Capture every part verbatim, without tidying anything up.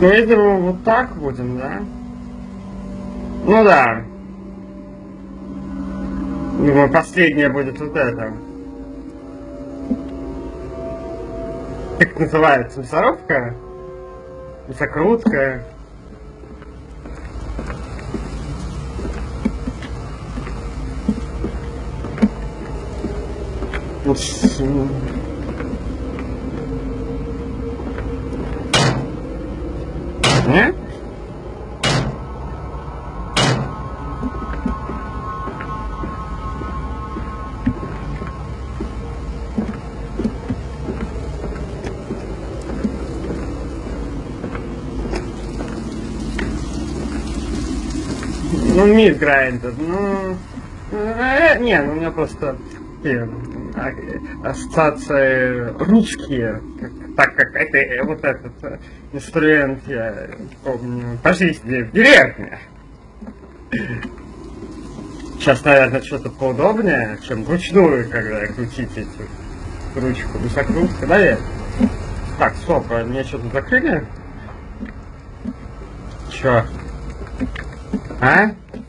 Ну, видимо, вот так будем, да? Ну да. Думаю, последнее будет вот это. Как называется? Мясорубка? Мясокрутка? Нет? Ну, мид грайндер, ну... Э, не, ну у меня просто такие ассоциации русские, как, так как это, э, вот этот э, инструмент я помню по жизни в деревне. Сейчас, наверное, что-то поудобнее, чем вручную, когда крутить эти ручку, высокрутка, да, я? Так, стоп, а мне что-то закрыли? Чё? А?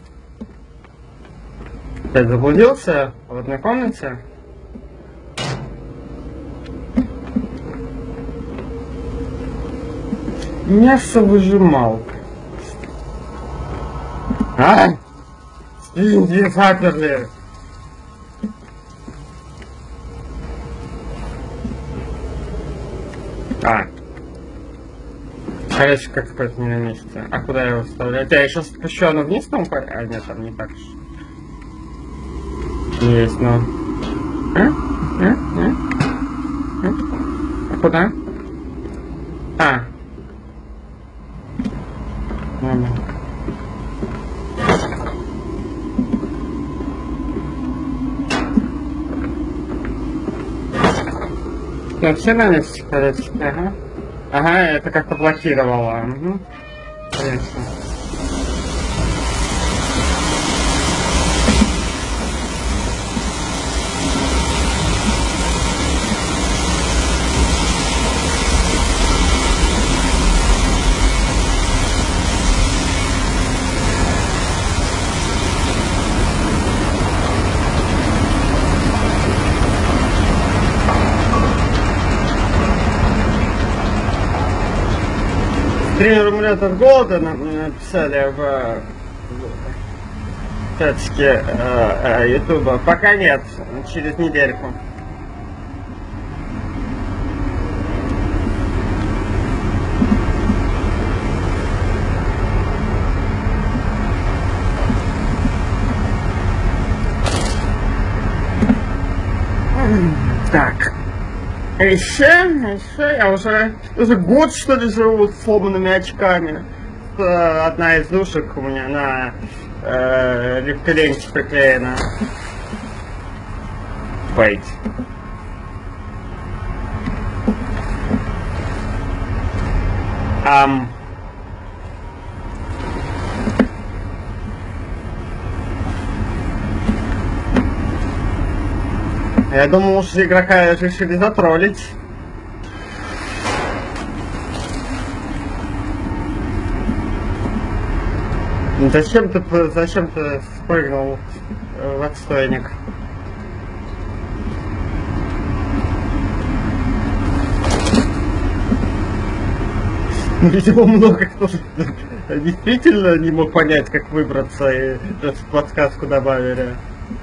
Ты заблудился в одной комнате? Мясовыжималка. А? Иди, заперли. А. Короче, как какое-то не на месте. А куда его вставлять? Я сейчас спущу, оно вниз там? А, нет, там не так. Есть, но... А? А? А? А куда? А. Ладно. Да, все на месте, короче. Ага. Ага, это как-то блокировало. Угу. Конечно. Тренер умрет от голода, написали в чатике ютуба. Пока нет, через недельку. Так. А еще, еще я уже, уже год что ли живу с сломанными очками. Одна из душек у меня на э, лифтоленте приклеена. Wait. Um. Я думал, что игрока решили затроллить. Зачем ты, зачем ты спрыгнул в отстойник? Видимо, много кто действительно не мог понять, как выбраться, и подсказку добавили.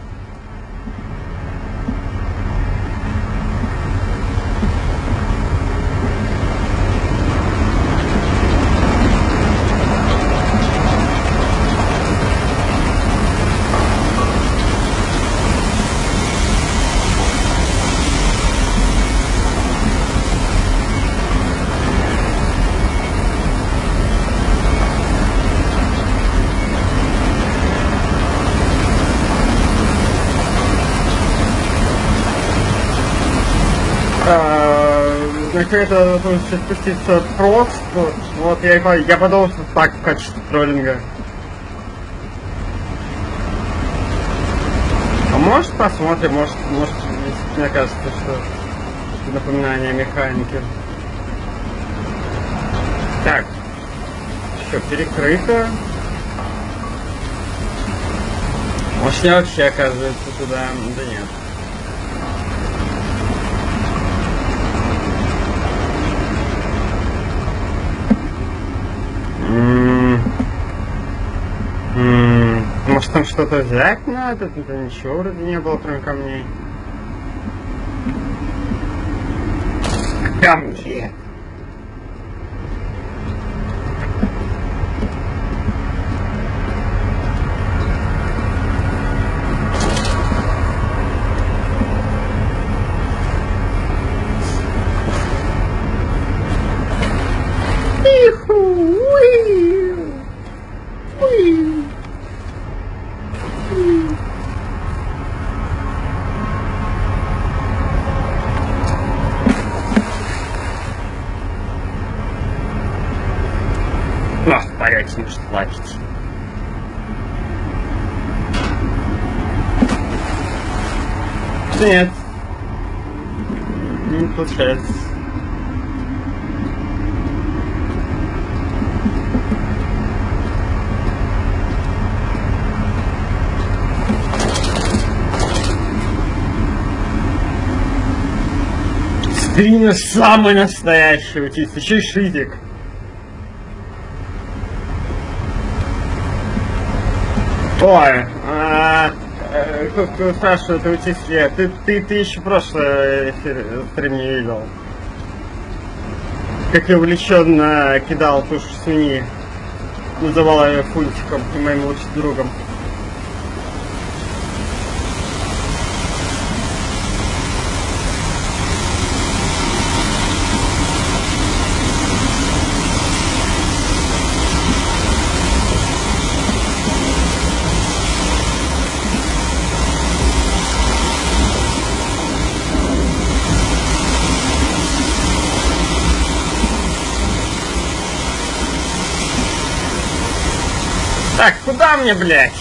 Это спуститься просто. Вот я, я подумал, что так в качестве троллинга. А может посмотрим, может, может, мне кажется, что напоминание механики. Так, Что, перекрыто? Может, я вообще, оказывается, туда... Да нет. М-м-м. Может, там что-то взять надо? Тут ничего вроде не было, кроме камней. Камни! Нас в порядке может платить. Нет. Не получается. Стрина самый настоящий, учись, еще и шизик. Ой, а, кто, кто спрашивает, учись, ты, ты, ты еще прошлый стрим не видел. Как я увлеченно кидал тушу свиньи, называла ее Фунтиком и моим лучшим другом. Так, куда мне, блядь?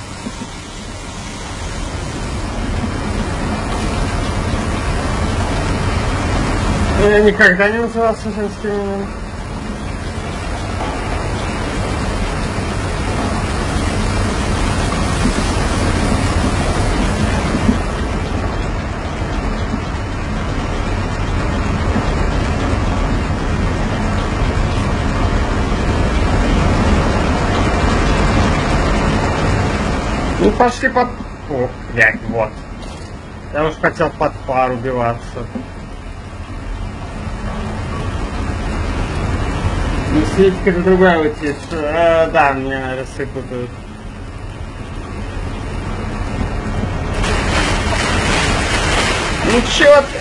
Я никогда не назывался женским именем. Ну пошли под... О, блядь, вот. Я уж хотел под пар убиваться. Ну, Светик это другая утечка. А, да, меня рассыпают. Ну чё ты?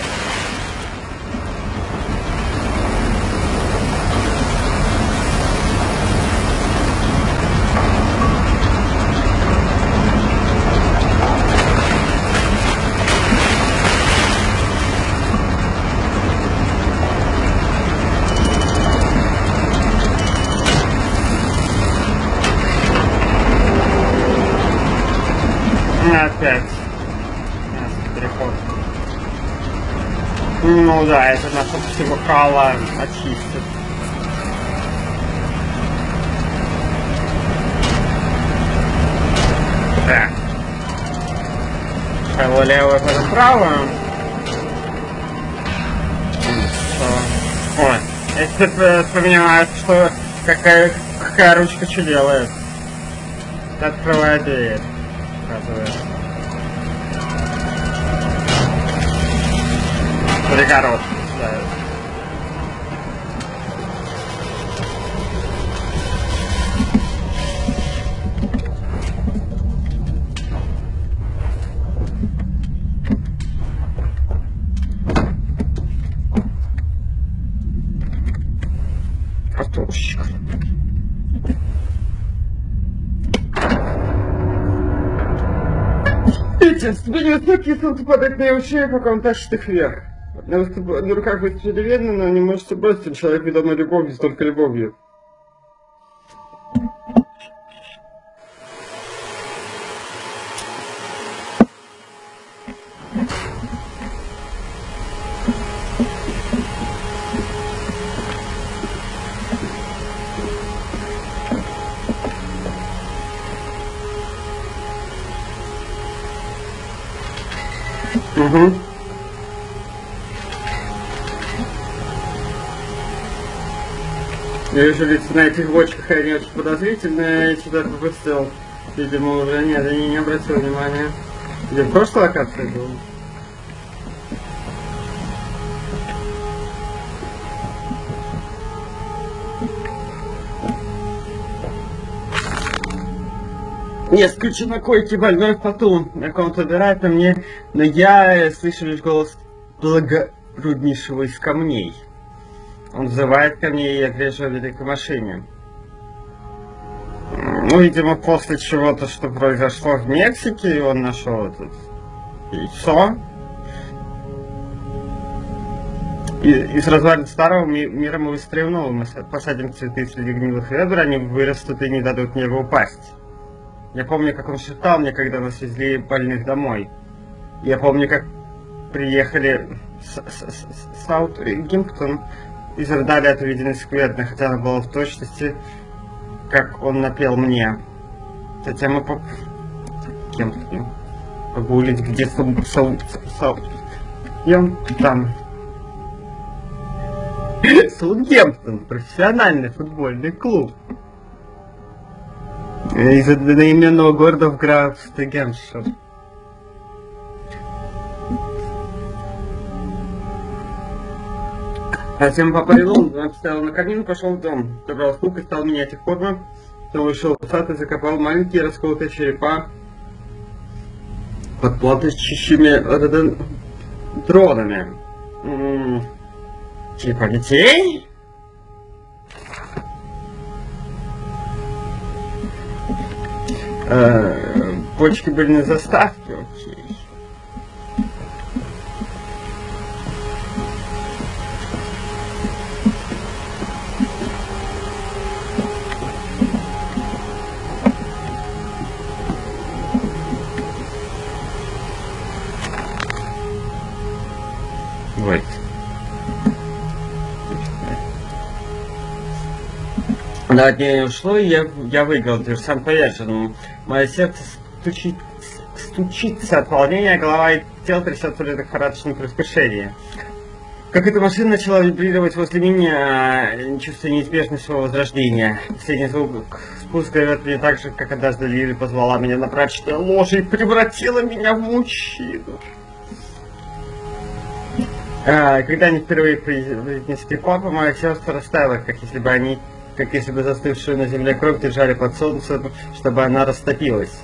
Опять. Переход. Ну да, это наша психокала очистит. Так. Право левое, потом правое. Ой, если ты понимаешь, что какая, какая ручка что делает. Ты открывает дверь. Перегородку ставят. Картошечка. Видите, тебе не высокие солнце падает на уши, пока он тащит их вверх. На, выступ... на руках будет видно, но не можете бросить, человек ведомый любовью, только любовью. Угу. Я вижу, ведь на этих бочках они очень подозрительные, я что-то пропустил. Видимо, уже нет, я не обратил внимания. Где в прошлой локации был? Не исключен на койке больной в поту. На ком-то убирает на мне, но я слышу лишь голос благороднейшего из камней. Он взывает ко мне, и я грежу в великой машине. Ну, видимо, после чего-то, что произошло в Мексике, он нашел этот яйцо. И, из развалин старого ми мира мы выстроим новый. Мы посадим цветы среди гнилых ведер, они вырастут и не дадут мне упасть. Я помню, как он шептал мне, когда нас везли больных домой. Я помню, как приехали в Саутгемптон и задали от увиденной скверны, хотя она была в точности, как он напел мне. Затем мы по... Кем-то погулять где-то Саутгемптон. Саутгемптон, профессиональный футбольный клуб. Из одноименного города в графстве Гэмпшир. Затем папа Рилон обставил на камин, пошел в дом. Собрал стук и стал менять их форму. Потом вышел в сад и закопал маленькие расколотые черепа под платочащими рододендронами. Черепа детей? Э, почки были на заставке, окей. Вот. Да, от нее ушло, и я, я выиграл, ты же сам поверженному. Мое сердце стучит, стучится от волнения, голова и тело трясется в лихорадочном предвкушении. Как эта машина начала вибрировать возле меня, чувствуя неизбежность своего возрождения. Последний звук спуска дает мне так же, как однажды Лили позвала меня на брачное ложе и превратила меня в мужчину. А, когда они впервые произнесли папа, мое сердце растаяло, как если бы они, как если бы застывшую на земле кровь держали под солнцем, чтобы она растопилась.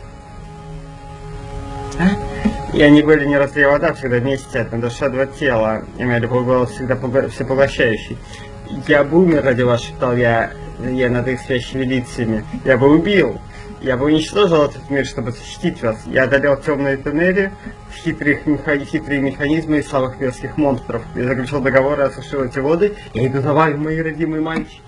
И они были не разлей вода, всегда вместе, одна душа, два тела. И моя любовь была всегда всепоглощающей. Я бы умер ради вас, шептал я, я над их спящими лицами. Я бы убил. Я бы уничтожил этот мир, чтобы защитить вас. Я одолел темные туннели, хитрые, меха... хитрые механизмы и самых мерзких монстров. Я заключил договор и осушил эти воды. Я иду за вами, мои родимые мальчики.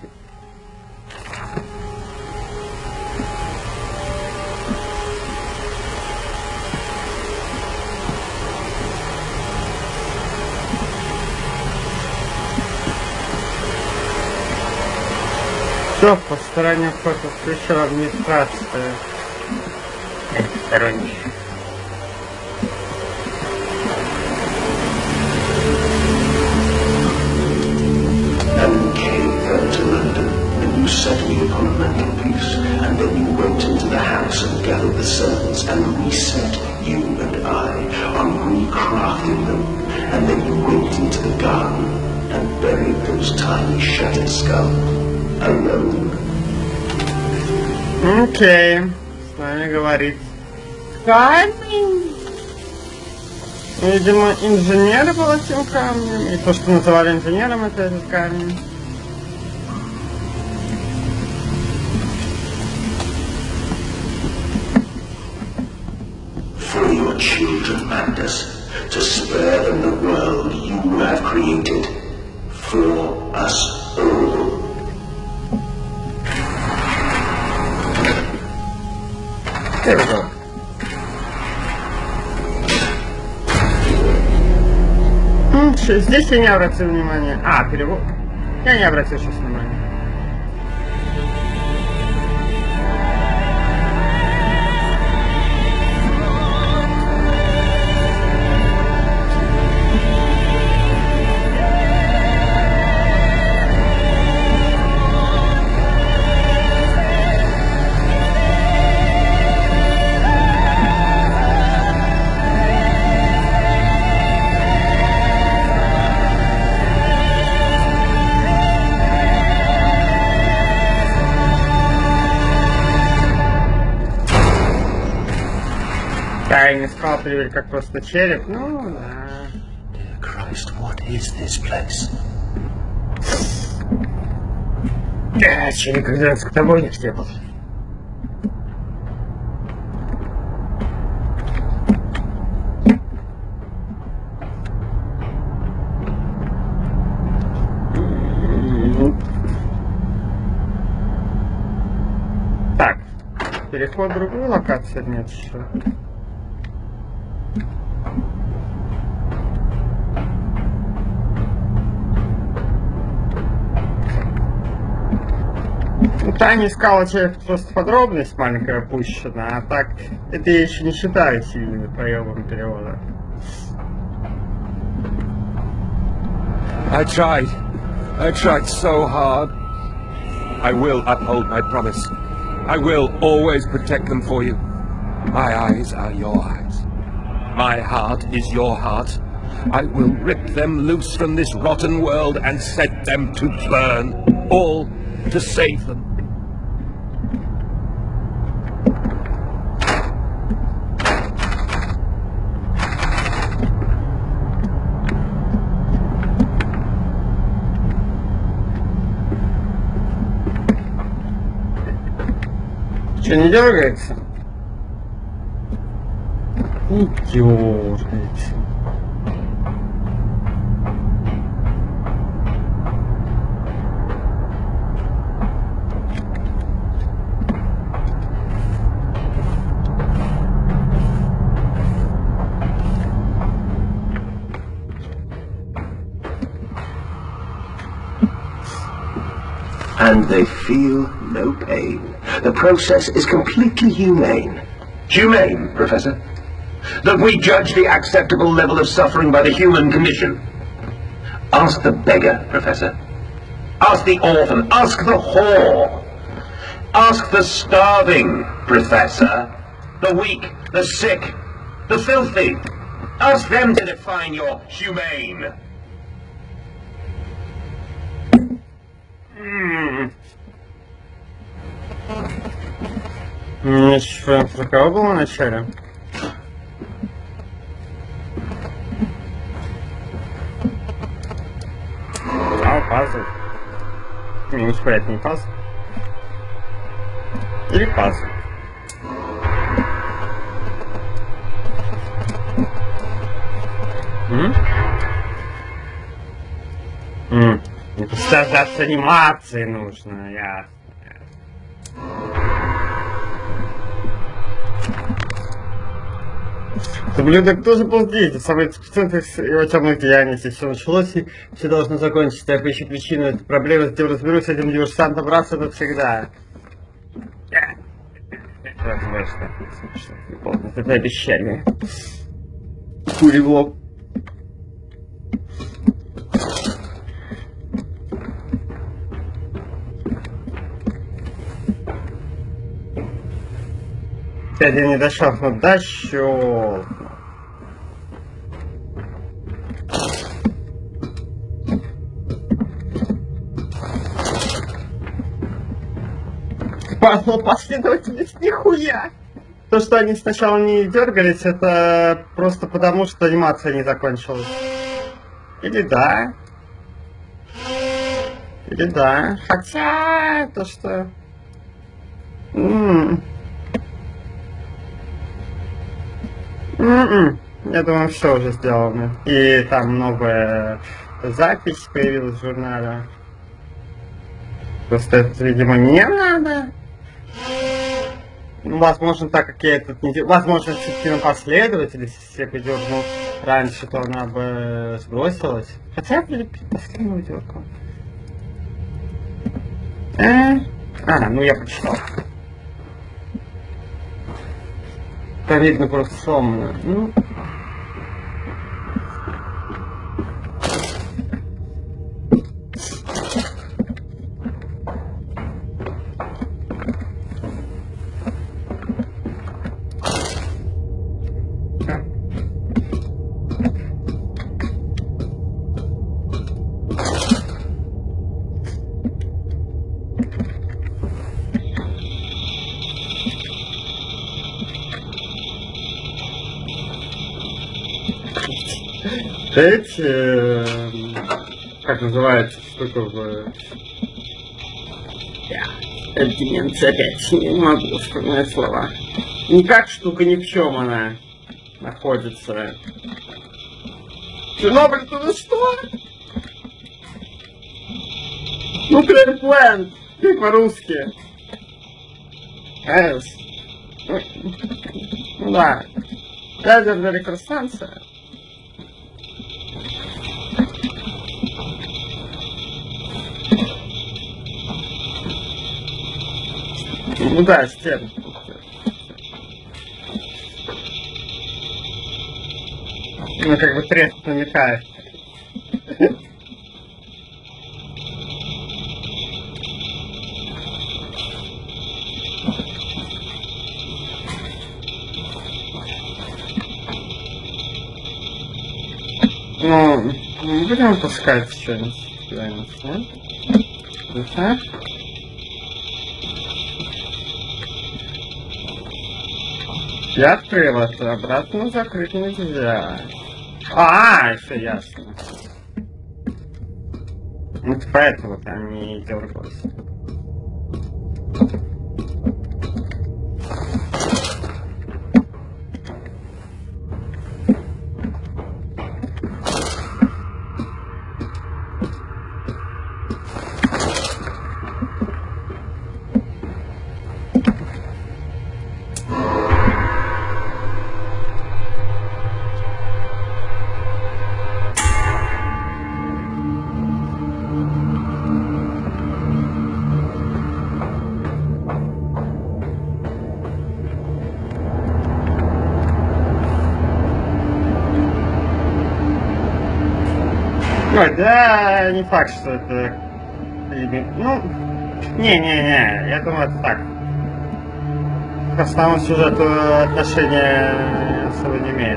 Все, по стороне вход включила администрация. Сторонний. And came then to London, and you set me upon a mantelpiece, and then you went into the house and gathered the servants, and reset you and I on recrafting them, and then you went into the garden and buried those tiny shattered skulls. Alone. Окей, okay. С вами говорит камень. Видимо, инженер был этим камнем, и то, что называли инженером, это этот камень. For your children, Mandus, to spare them the world you have created, for us all. There we go. Ну, что, здесь я не обратил внимания. А, перевод. Я не обратил сейчас внимания. я не сказал, привели как просто череп, ну да. Dear Christ, what is this place? Да, череп как раз к тобой не степал. Так, переход в другую локацию нет еще. Таня искала человек просто подробность маленькая опущена, а так это я еще не считаю сильными проемами перевода. I tried. I tried so hard. I will uphold my promise. I will always protect them for you. My eyes are your eyes. My heart is your heart. I will rip them loose from this rotten world and set them to burn. All to save them. Что, не дергается? Не дергается. And they feel no pain. The process is completely humane. Humane, Professor? That we judge the acceptable level of suffering by the human condition. Ask the beggar, Professor. Ask the orphan. Ask the whore. Ask the starving, Professor. The weak, the sick, the filthy. Ask them to define your humane. Значит, про кого было вначале? А, пазл. Минус пять не пазл. Или пазл. М? М. Дождаться анимации нужно, ясно. Ублюдок тоже был здесь, самый центр его темных деяний. Здесь все началось, и все должно закончиться. Я поищу причину этой проблемы, затем разберусь с этим диверсантом раз и навсегда. Это обещание. Пули в лоб. Я не дошел, но дощел. Пошел последовательность, нихуя. То, что они сначала не дергались, это просто потому, что анимация не закончилась. Или да. Или да. Хотя, то что... М-м. М-м. Я думаю, все уже сделано. И там новая запись появилась в журнале. Просто это, видимо, мне надо. Ну, возможно, так как я этот не... Возможно, все-таки на последовательность, если я дернул раньше, то она бы сбросилась. Хотя я последнего дергал. Э? А, ну я прочитал. Там видно просто сломано. Ну... эти, э, как называется штука в... Я деменция опять не могу вспоминать слова. Не как штука, ни в чем она находится. Чернобыль, ты что? Nuclear plant, как по-русски. Эс. Ну, ну да. Ядерная электростанция. Ну да, стен. Ну как бы трест намекает. Ну, будем пускать что-нибудь, да? Я открыл это, обратно закрыть нельзя. А, все ясно. Вот поэтому там не дергалось. Ой, да, не факт, что это... Ну, не-не-не, я думаю, это так. К основному сюжету отношения особо не имеет.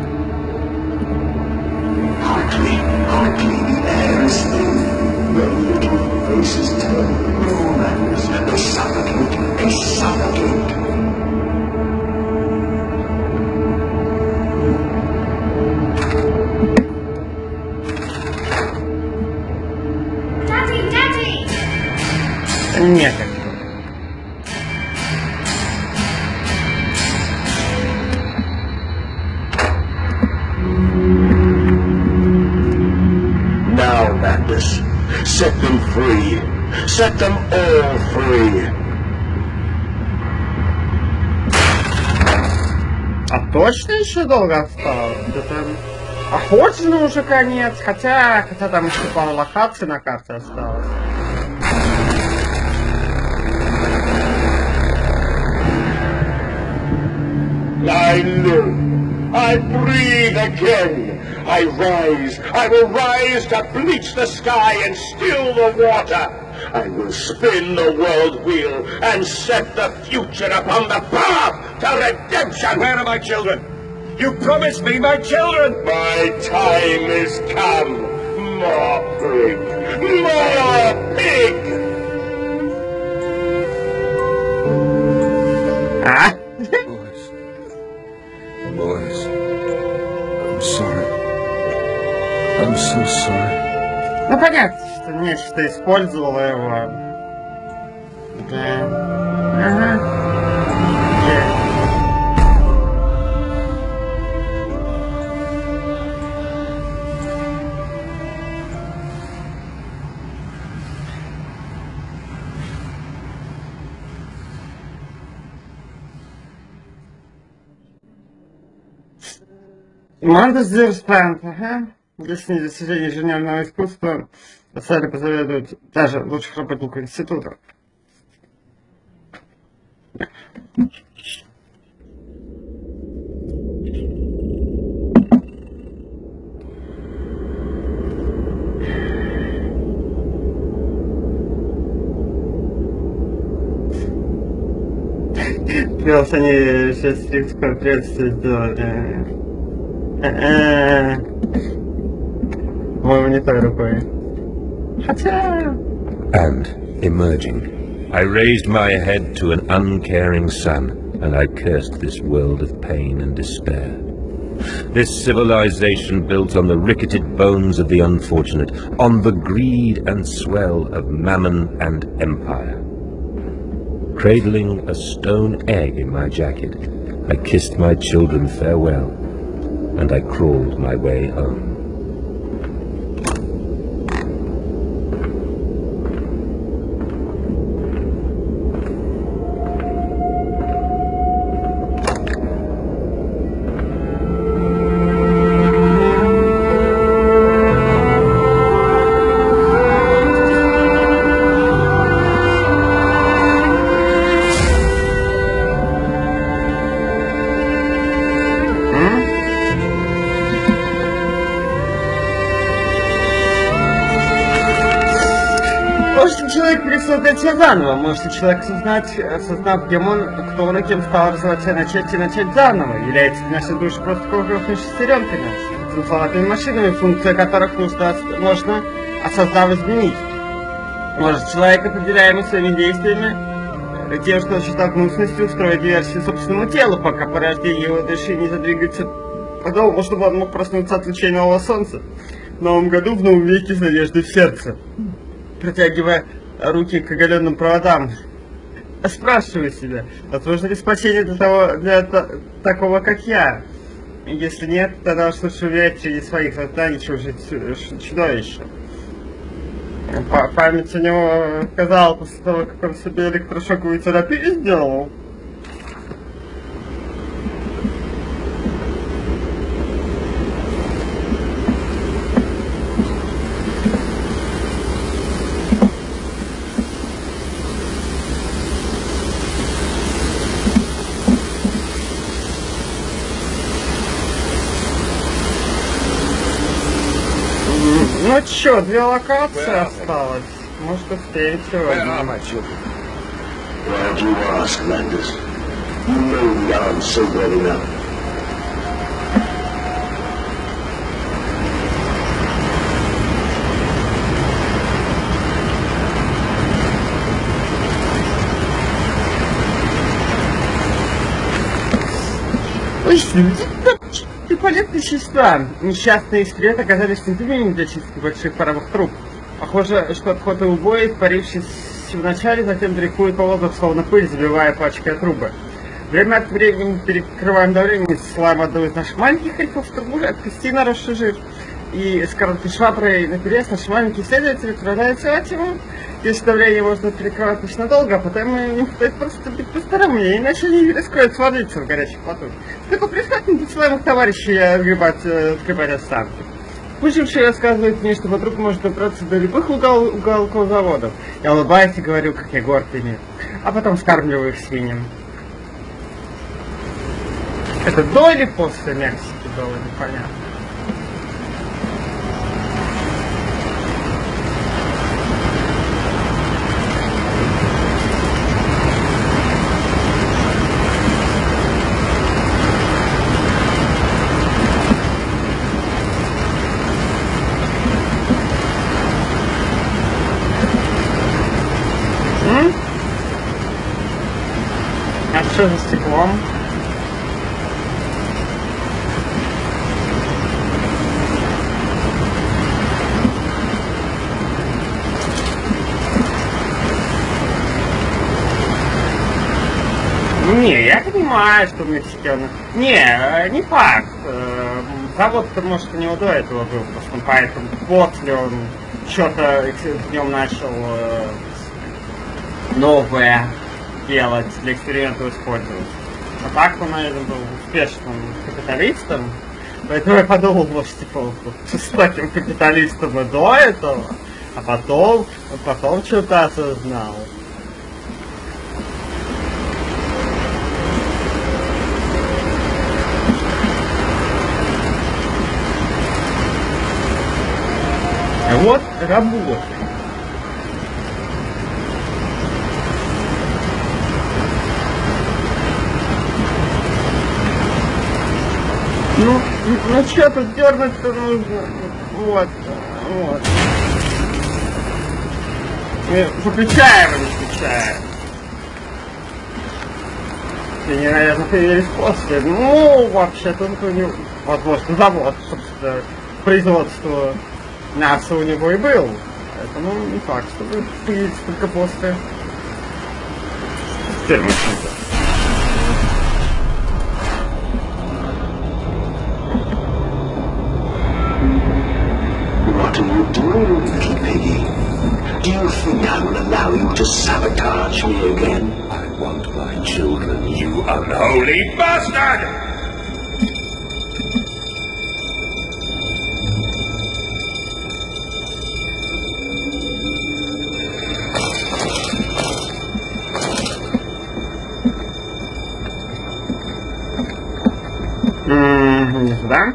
Quickly, quickly, the air is thin. The little faces turn, no manners, they suffocate, they suffocate. Нет. Now, Magnus, set them free. Set them all free. А точно еще долго осталось? Это... Охотно уже конец, хотя, хотя там еще пару локаций на карте осталось. I live. I breathe again. I rise. I will rise to bleach the sky and still the water. I will spin the world wheel and set the future upon the path to redemption. Where are my children? You promised me my children! My time is come. More pig. More pig. Ah? Boys. Boys. I'm sorry. I'm so sorry. Ну понятно, что нечто использовало его. Да. Ага. Yeah. Мандас Дирспант, ага. Личные достижения инженерного искусства стали позаведовать даже лучших работников института. Раз они сейчас их конференцию сделали. Мой монитор рукой. Хотя... And, emerging, I raised my head to an uncaring sun, and I cursed this world of pain and despair. This civilization built on the ricketed bones of the unfortunate, on the greed and swell of mammon and empire. Cradling a stone egg in my jacket, I kissed my children farewell, and I crawled my way home. Может человек пересоздать себя заново, может человек осознать, осознав, кем он, кто он и кем стал развиваться, начать и начать заново. Является нашей души просто кровью шестеренками, золотыми машинами, функция которых нужно, можно, осознав, изменить. Может человек, определяемый своими действиями, тем, что считает нужностью, устроить диверсию собственному телу, пока порождение его души не задвигается по-новому, чтобы он мог проснуться от лучей нового солнца в новом году, в новом веке с надеждой в сердце, протягивая руки к оголенным проводам. Спрашиваю себя, возможно ли спасение для того, для та, такого, как я? Если нет, тогда уж лучше уверять через своих созданий, чем жить чудовище. Память у него сказала после того, как он себе электрошоковую терапию сделал. Ну чё, две локации осталось. Может, успеем сегодня. Why do you ask, Landis? You know the answer well enough. Ой, люди, полезные существа. Несчастные искрет оказались синтезами для чистки больших паровых труб. Похоже, что отход и убой, испарившись в начале, затем дрейфует по воздуху, словно пыль, забивая пачкой трубы. Время от времени перекрываем давление, ссылаем одного из наших маленьких эльфов в трубу, отпусти наросший жир. И с короткой шваброй наперед наши маленькие исследователи отправляются в его. Если давление можно перекрывать очень долго, а потом им стоит просто быть по-старому, иначе они рискуют свалиться в горячих поток. Такой происходит посылаемых товарищей отгребать, отгребать останки. Выживший рассказывает мне, что подруга может добраться до любых угол, уголков заводов. Я улыбаюсь и говорю, как я горд ими. А потом скармливаю их свиньям. Это до или после Мексики было, непонятно. А что за стеклом? Не, я понимаю, что мексиканы. Не, не факт. Завод-то, может, у него до этого был, просто поэтому после он что-то в нем начал новое делать, для экспериментов использовать. А так он, наверное, был успешным капиталистом. Поэтому я подумал, может, типа, жестоким капиталистом и до этого, а потом, потом что-то осознал. Вот работа. Ну, ну что тут дернуть-то нужно? Вот, вот. Выключаем или включаем? И, наверное, появились после. Ну, вообще-то у него... Вот, может, завод, собственно, производство мяса у него и был. Поэтому не факт, что будет появиться только после фермы. What are you doing, little piggy? Do you think I will allow you to sabotage me again? I want my children, you unholy bastard! М-м, не сюда.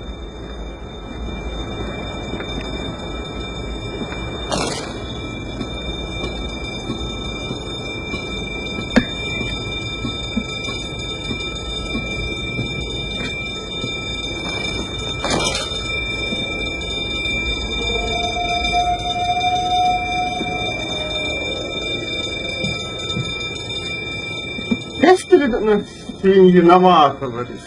Есть передо мной не виновата, Борис.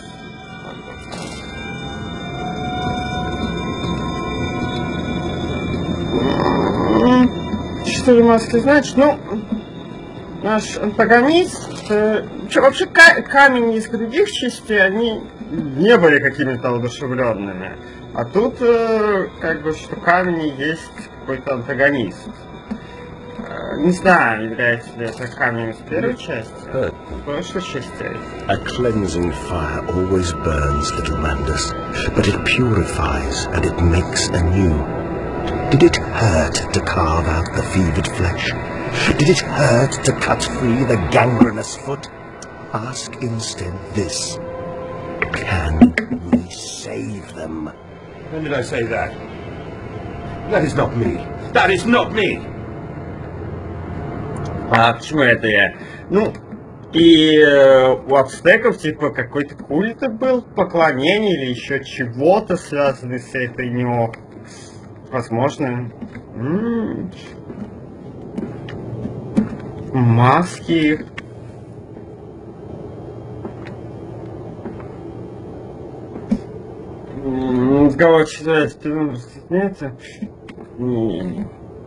Что ли, маски, значит, ну, наш антагонист, э, что, вообще ка камень из других частей, они не были какими-то одушевленными. А тут, э, как бы, что камень есть какой-то антагонист. Э, не знаю, является ли это камнем из первой части, в прошлой части. A cleansing fire always burns, little Mandus, but it purifies and it makes anew. Did it hurt to carve out the fevered flesh? Did it hurt to cut free the gangrenous foot? Ask instead this. Can we save them? When did I say that? That is not me. That is not me! А почему это я? Ну, и э, у ацтеков типа какой-то культ был, поклонение или еще чего-то связанное с этой нео. Возможно. М-м-м. Маски. Разговор читать, ты стесняется? Не.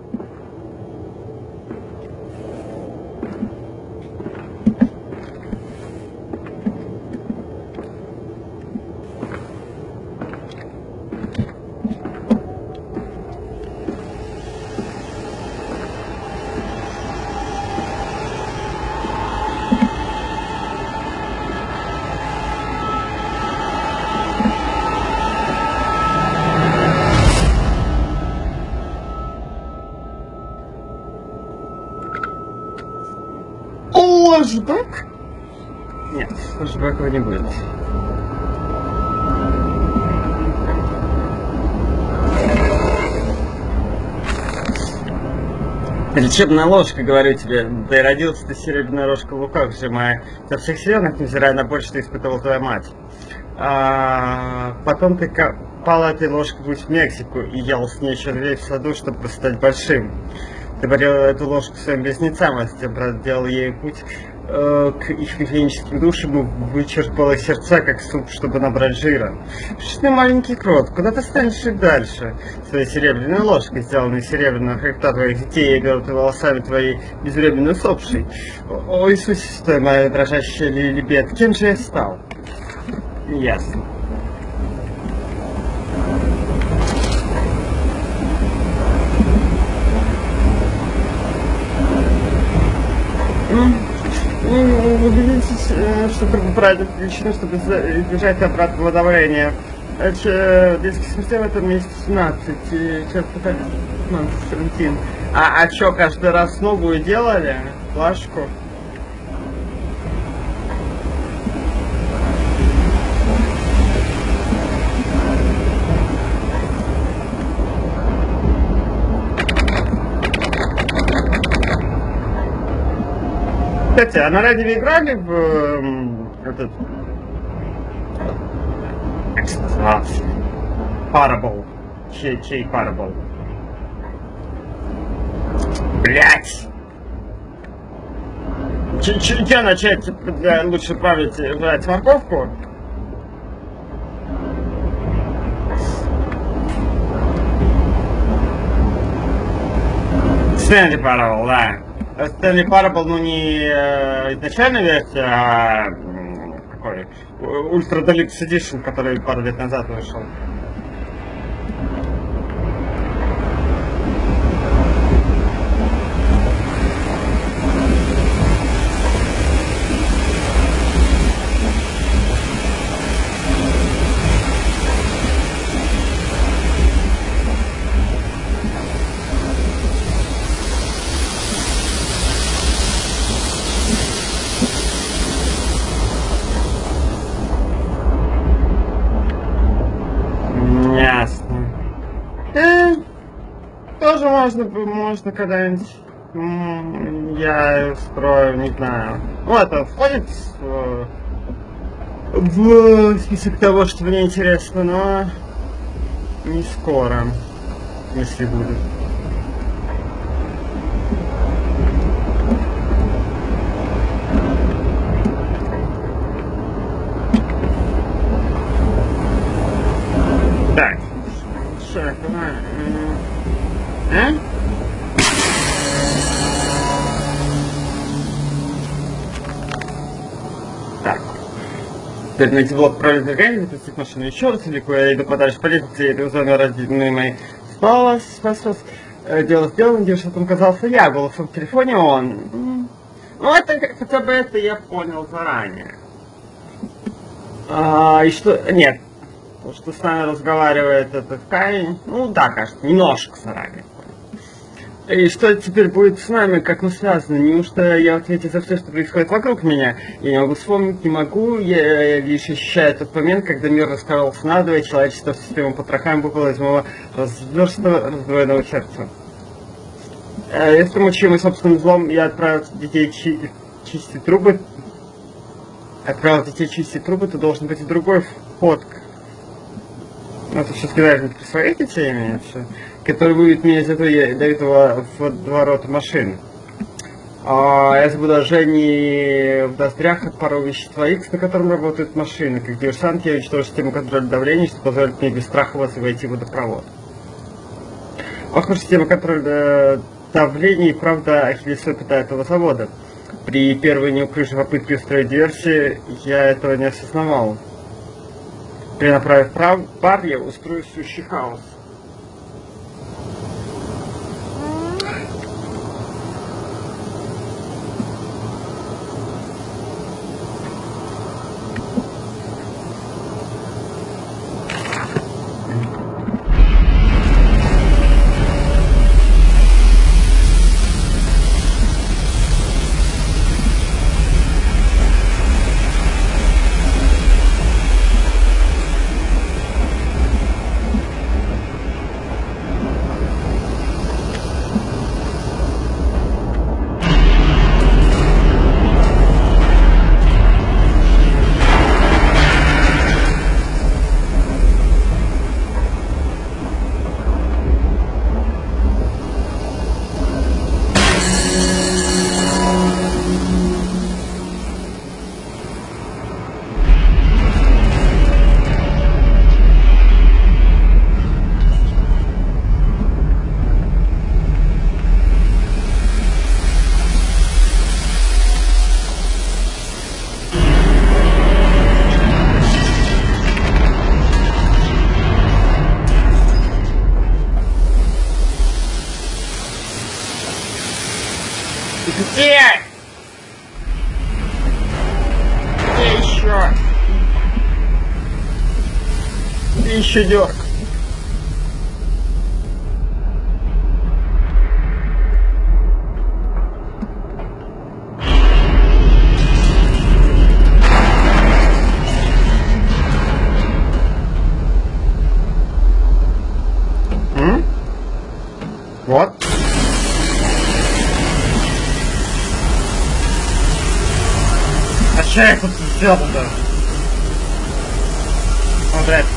Флэшбэк? Нет, флэшбэков не будет. Лечебная ложка, говорю тебе, да и родился ты серебряная ложка в руках, сжимая со всех силах, невзирая на боль, что испытывала твоя мать. А, потом ты копал этой ложкой путь в Мексику и ел с ней червей в саду, чтобы стать большим. Ты варил эту ложку своим близнецам, а затем проделал ей путь э, к их механическим душам и вычерпал их сердца, как суп, чтобы набрать жира. Что ты, маленький крот, куда ты станешь жить дальше? Своей серебряной ложкой, сделанной из серебряного хребта твоих детей, и белыми волосами твоей безвременной усопшей. О, Иисусе, стой, моя дрожащая Лилибет, кем же я стал? Ясно. Убедитесь, что правильно включено, чтобы избежать обратного давления. Детская смерть в этом месте семнадцать, семнадцать. А, а чё, каждый раз новую делали? Флажку? Кстати, а на радио играли в э, этот а, Parable? Чей, чей Parable? Блять! Че начать для лучше править брать морковку? Stanley Parable, да. Stanley Parable, ну не э, изначальная версия, а м, какой? Ультра Deluxe Edition, который пару лет назад вышел. Ясно. Э, тоже можно, можно когда-нибудь. М, Я строю, не знаю. Ну, это входит в, в список того, что мне интересно, но не скоро, если будет. Так, шаг, а? Так. Теперь найти блок пролетной грани, запустить машину еще раз, или я иду подальше по лестнице, этой зоны родины моей. Снова спасибо. Дело сделано, девушка там оказался я, голосом в телефоне он. Ну, это хотя бы это я понял заранее. А, и что... Нет. То, что с нами разговаривает этот Кай, ну да, кажется, немножко заранее. И что теперь будет с нами, как мы связаны? Неужто я ответил за все, что происходит вокруг меня? Я не могу вспомнить, не могу, я лишь ощущаю тот момент, когда мир раскололся надвое, человечество с системой потрохами выпало из моего разверстного, раздвоенного сердца. Если мучимый собственным злом, я отправил детей чи чистить трубы, отправил детей чистить трубы, то должен быть и другой вход. Ну, это все сказать при своей детей имеется, который выведет меня из этого, до этого в ворота машины. А если бы даже не в ноздрях от парового вещества X, на котором работает машина, как диверсант, я уничтожу систему контроля давления, что позволит мне без страха вас войти в водопровод. Похоже, система контроля давления и правда ахиллесовая пята этого завода. При первой неуклюжей попытке устроить диверсию я этого не осознавал. Перенаправив прав, пар, я устрою сущий хаос. Где? Где еще? Где еще дёрг? М? Вот. А что я тут сделал-то? Вот это.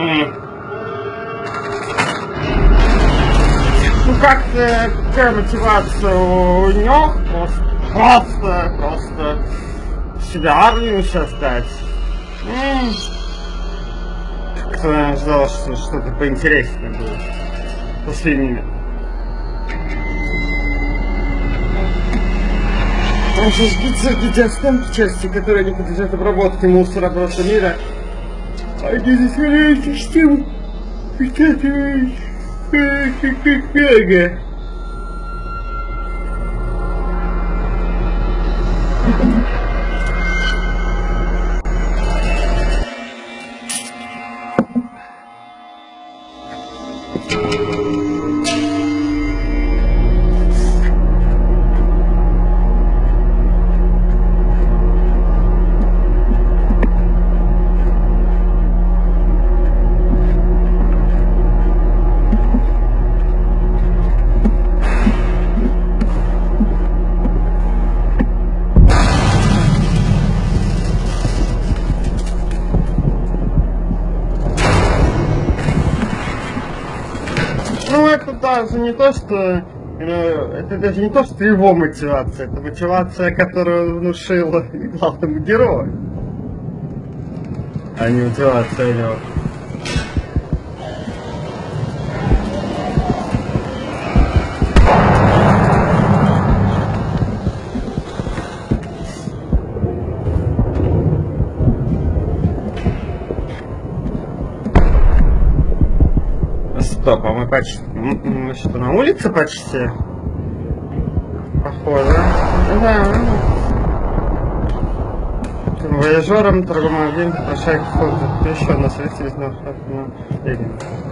Ну как-то какая мотивация у него? Просто, просто, просто себе армию создать. Как-то я ждал, что что-то поинтереснее будет после ними. Он же сбиться видеостанки части, которые не подлежат обработке мусора просто мира. Они засоряют систему. Вытягивают. Ага. Ну это даже не то, что это даже не то, что его мотивация, это мотивация, которую он внушил главному герою, а не мотивация его. Стоп, а мы почти... Мы что, на улице почти? Похоже. Да. Вояжером, торговым агентом, прошай фото. Еще одна связь на линии.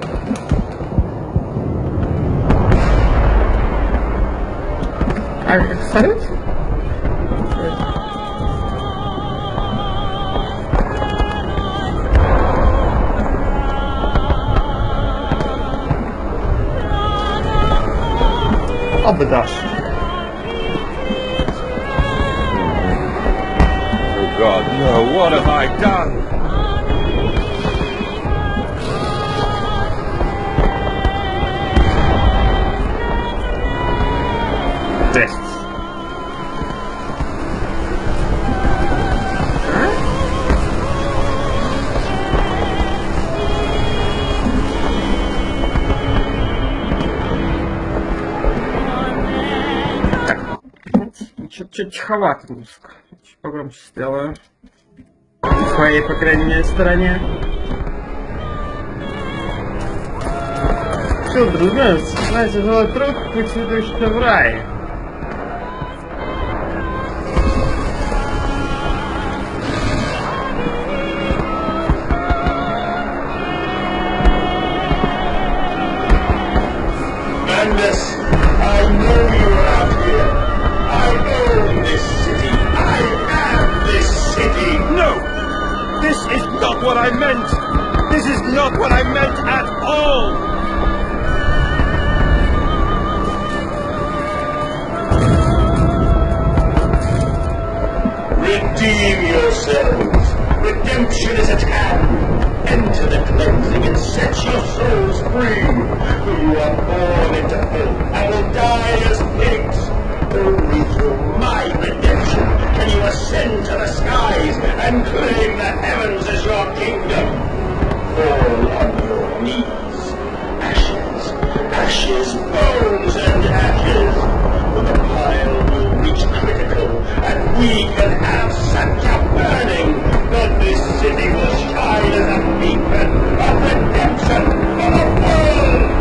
А, как салют? Abadash. Oh God, no, what have I done? This. Чуть тиховато музыка. Чуть погромче сделаю. На своей, по крайней мере, стороне. Все, друзья, знаете, желаю труд, путь ведущий в рай. Mendes, I know you're out here. I own this city. I am this city. No! This is not what I meant! This is not what I meant at all! Redeem yourselves. Redemption is at hand. Enter the cleansing and set your souls free. You are born into filth and will die as pigs. Only through my redemption can you ascend to the skies and claim the heavens as your kingdom. Fall on your knees. Ashes, ashes, bones and ashes. The pile will reach critical and we can have such a burning that this city will shine as a beacon of redemption for the world.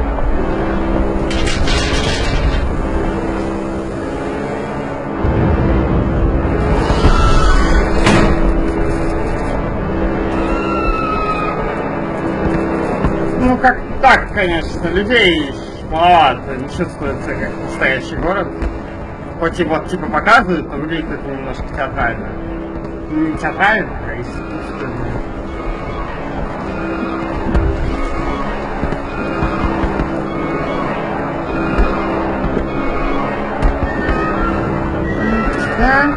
Ну как так, конечно, людей маловато, не чувствуется как настоящий город. Хоть и вот типа показывают, но выглядит это немножко театрально. Не театрально, а искусственно. Да?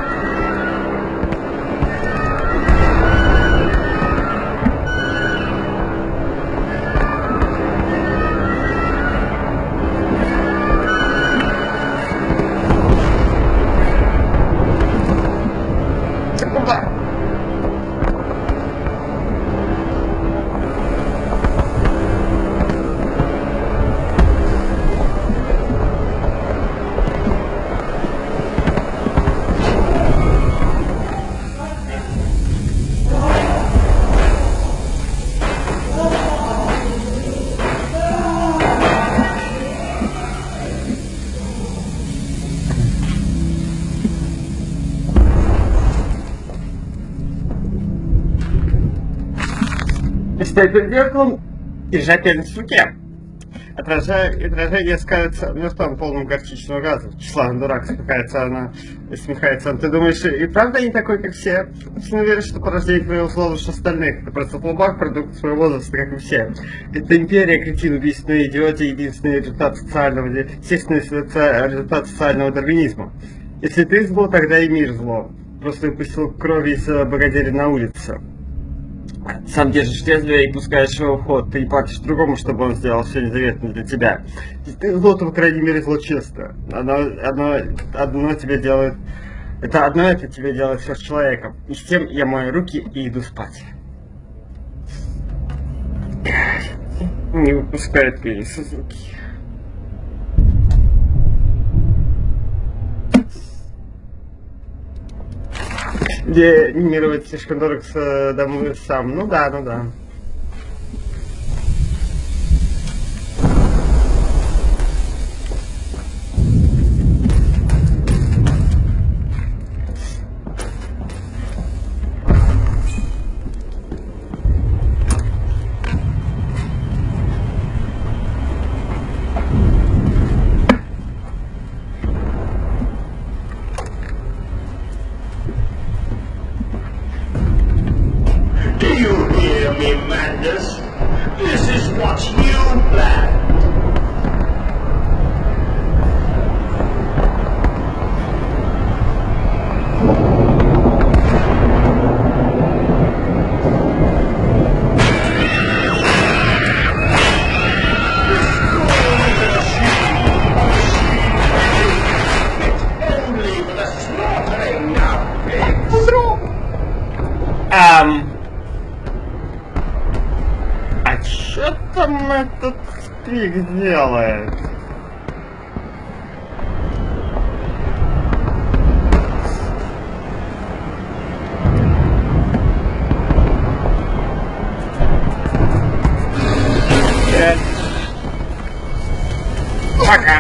Стоит перед зеркалом, держа пенис в руке. Отражение, отражение скажется мертвым, полным горчичного газа. Числавный дурак, смехается она, смехается он. Ты думаешь, и правда не такой, как все? Точно веришь, что порождение твоего зла лучше остальных. Ты просто слабак, продукт своего возраста, как и все. Это империя, кретин, убийственная идиотия, единственный результат социального, естественный результат социального дарвинизма. Если ты зло, тогда и мир зло. Просто выпустил кровь из богадели на улице. Сам держишь лезвие и пускаешь его в ход. Ты не платишь другому, чтобы он сделал все незаветно для тебя. Ты зло, то, по крайней мере, зло чисто. Одно, одно, одно тебе делает... Это одно это тебе делает все с человеком. И с тем я мою руки и иду спать. Не выпускает пенис из руки. Где минировать слишком дорого с домой сам. Ну да, ну да. This is what you planned. Only with a slaughtering of pigs. Um. Что там этот пик делает? Нет. Пока.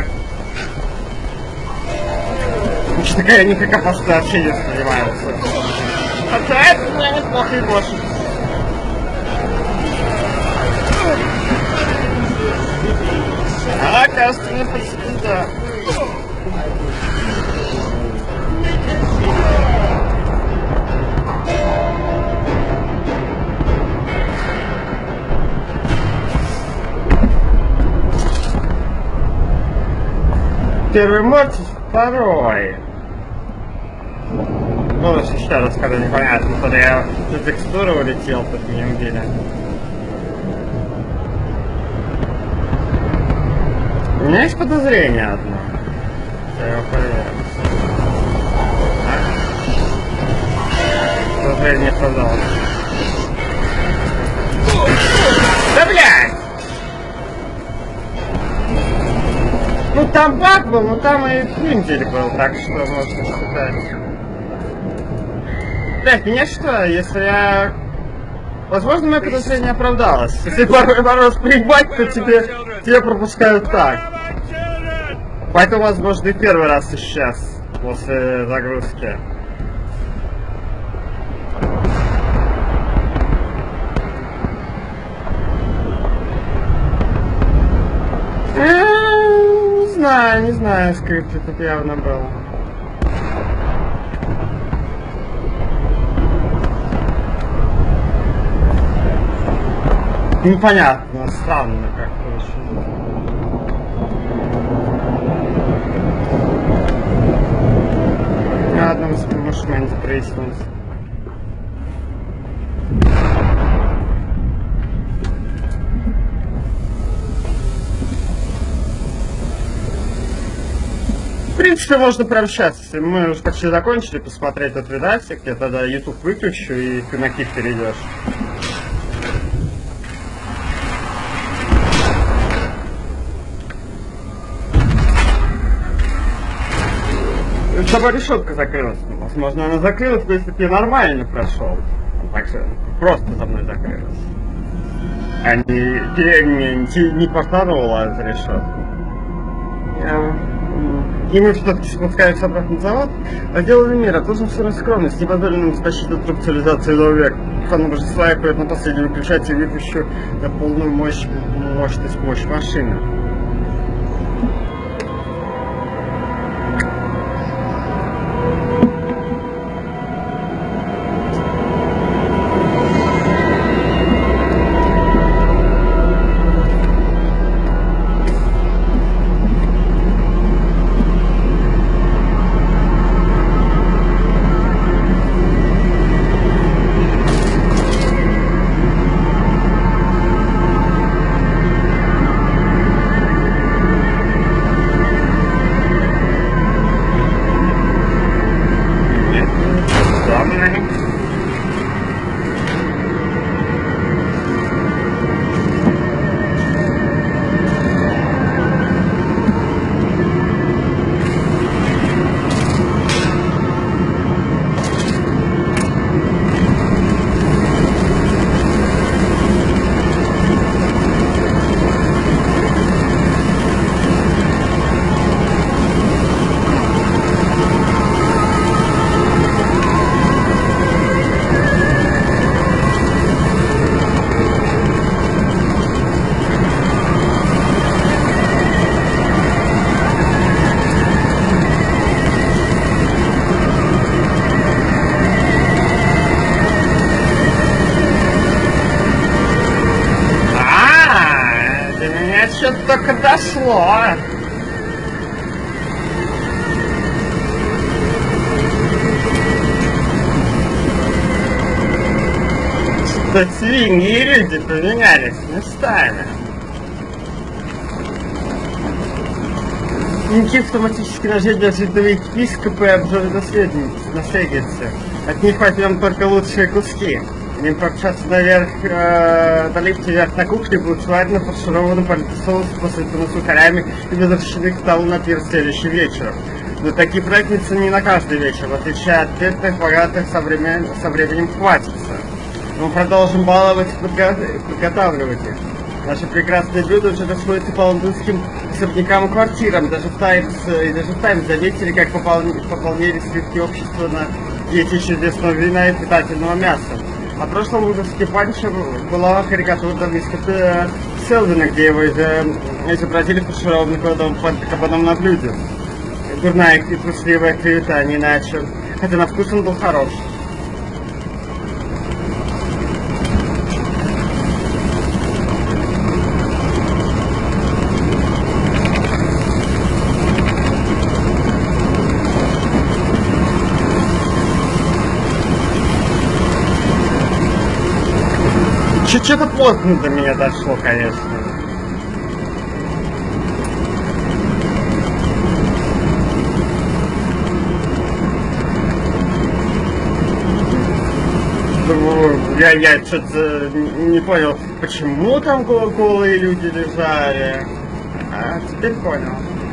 Что такая никак опасное общение занимается. Хотя это, наверное, плохой лошадь. А, кажется, мне почти да. Первый морти, второй. Ну, еще раз, когда непонятно, когда я за текстуру улетел, тут меня убили. У меня есть подозрение одно. Я его проверю. Подозрение оправдалось. Да блядь! Ну там баг был, но там и пиндель был, так что можно считать. Блядь, меня что, если я... Возможно, мое подозрение оправдалось. Если пару раз приебать, то тебе, тебе пропускают так. Поэтому, возможно, и первый раз и сейчас, после загрузки. Не знаю, не знаю, скрипт тут явно был. Непонятно, странно как-то очень. На одном моменте прояснить. В принципе, можно прямо сейчас, если мы уже почти закончили посмотреть этот видосик, я тогда YouTube выключу и ты на кик перейдешь. У тебя решетка закрылась. Возможно, она закрылась, но если ты нормально прошел. Так что просто за мной закрылась. А не, не, не, не порванула за решетку. Я... И мы все-таки спускаемся обратно в завод. Отделы мира должен все скромность, не позволено нам стащить от рук цивилизации новый век. Фан божества и на последний выключатель, выпущу на полную мощь, мощность, мощь машины. Что-то только дошло. Что свиньи и люди поменялись местами. Ничего автоматически наследие святого епископа и обжоры наследницы. От них хватит нам только лучшие куски. Им промчаться наверх, э, на лифте вверх на кухне, будут сварено, фаршировано, политый соус, посыпано сухарями и возвращены к столу на пир следующий вечер. Но такие праздницы не на каждый вечер, в отличие от бедных, богатых, со, времен, со временем хватится. Мы продолжим баловать и подго подготавливать их. Наши прекрасные блюда уже расходятся по лондонским особнякам и квартирам. Даже в Таймс, и даже в Таймс заметили, как пополнили свитки общества на диете чудесного вина и питательного мяса. А в прошлом выпуске Панча была карикатура мистера Селвина, где его изобразили фаршированным кабаном на блюде. Дурная и трусливая клевета, не иначе. Хотя на вкус он был хорош. Что-то плотно до меня дошло, конечно. Я, я что-то не понял, почему там голые люди лежали. А, теперь понял.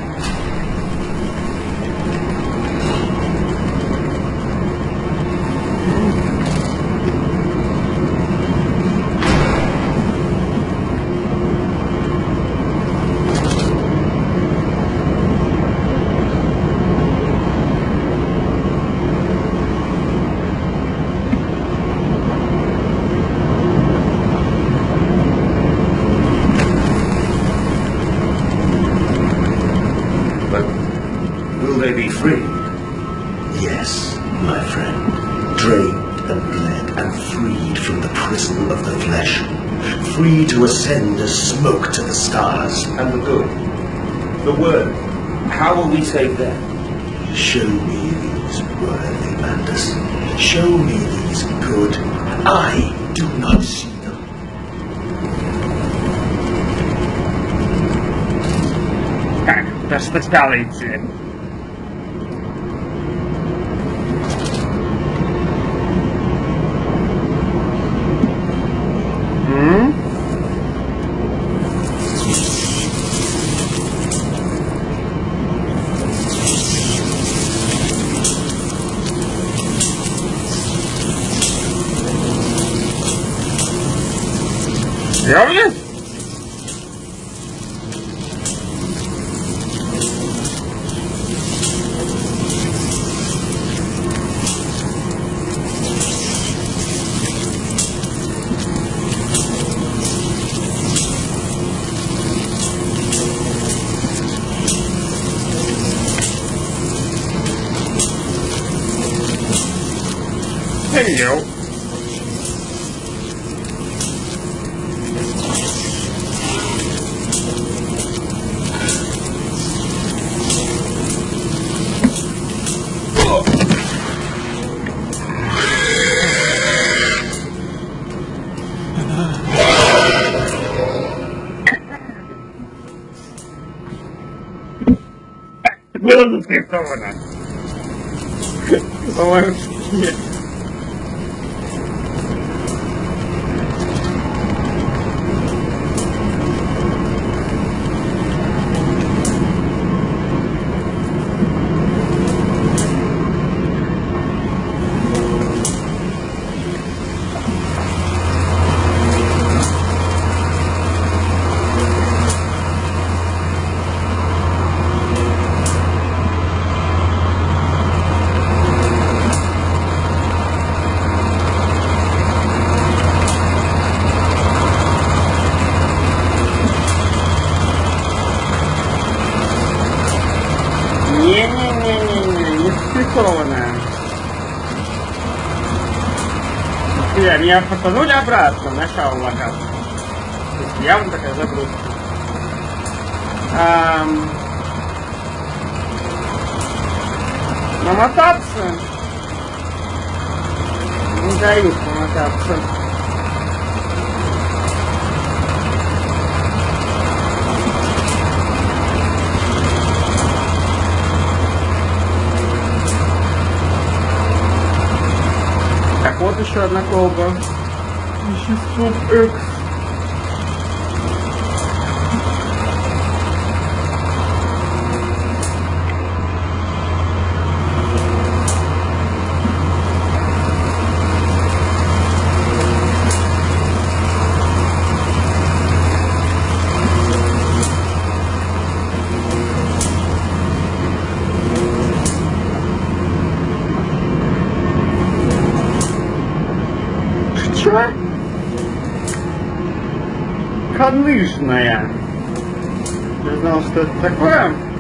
Yes, my friend, drained and bled and freed from the prison of the flesh, free to ascend as smoke to the stars. And the good, the word, how will we save them? Show me these worthy Mandus. Show me these good. I do not see them. Так, да что стало идти? Серьезно? охренел. Было заскриптовано. По-моему, нет. Не-не-не-не-не, не спрессованная. Я, меня фотонули обратно, начало локации. То есть явно такая загрузка. Ам... Намотаться? Не дают намотаться. Так, вот еще одна колба. Вещество X. Конлыжная. Я знал, что это такое.